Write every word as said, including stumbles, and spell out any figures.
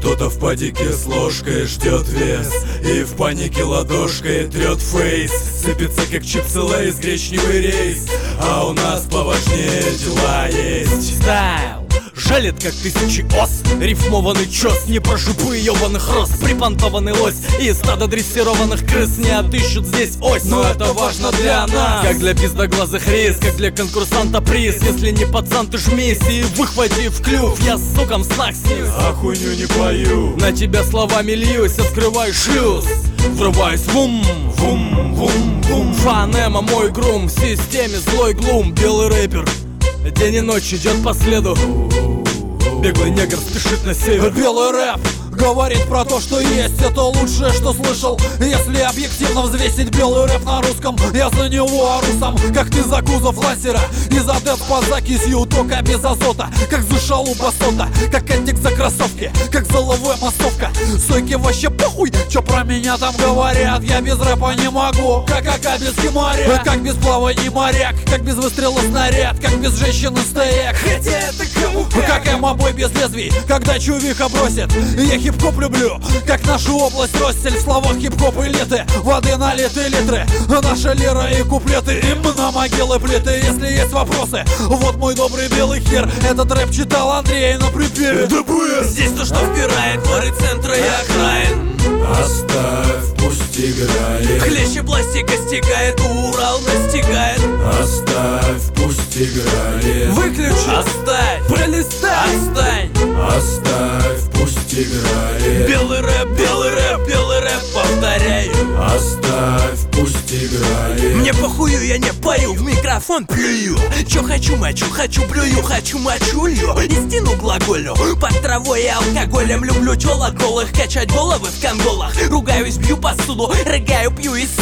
Кто-то в падике с ложкой ждет вес и в панике ладошкой трет фейс. Сыпется как чипсы лейс, гречневый рейс, а у нас поважнее дела есть. Стайл жалит, как тысячи ос. Рифмованный чёс, не про шипы ёбаных роз. Припонтованный лось и стадо дрессированных крыс не отыщут здесь ось. Но это важно для нас, как для пиздоглазых рис, как для конкурсанта приз. Если не пацан, ты жмись и выхвати в клюв. Я с суком снах снизу, а хуйню не пою. на тебя словами льюсь, открываю шлюз. Врываюсь вум, вум, вум, вум. Фонема мой грум, в системе злой глум. Белый рэпер день и ночь идет по следу. Беглый негр спешит на север. Белый рэп говорит про то, что есть, это лучшее, что слышал. Если объективно взвесить белый рэп на русском, я за него ору сам, как ты за кузов лансера и за дед по закисью, только без азота. Как за шалупа сота, как антик за кроссовки, как за ЛВ массовка. Сойки вообще похуй, чё про меня там говорят. Я без рэпа не могу, как ака без химаря, как без плавания моряк, как без выстрела снаряд, как без женщины стояк. Хотя это кому как эмо-бой без лезвий, когда чувиха бросит. Я хип-хоп люблю, как нашу область Россель. В словах хип-хоп элиты, воды налиты литры. Наша лира и куплеты, им на могилы плиты. Если есть вопросы, вот мой добрый белый хер. Этот рэп читал Андрей на припеве. здесь то, что впирает дворы центра и окраин. Оставь, пусть играет. Хлеще пластика стекает, Урал настигает. Оставь, пусть играет. Выключи, оставь, пролистай, отстань. Оставь, пусть играет. Белый рэп, белый рэп, белый рэп, повторяю. Оставь, пусть играет. Мне похую, я не пою, в микрофон плюю. Чё хочу, мочу, хочу, плюю, хочу, мочу, лью. Истину глаголю, под травой и алкоголем. Люблю тёлок голых, качать головы в конголах. Ругаюсь, бью посуду, рыгаю, пью и